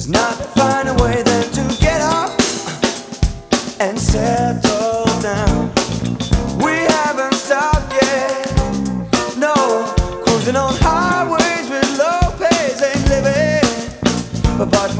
not find a way then to get up and say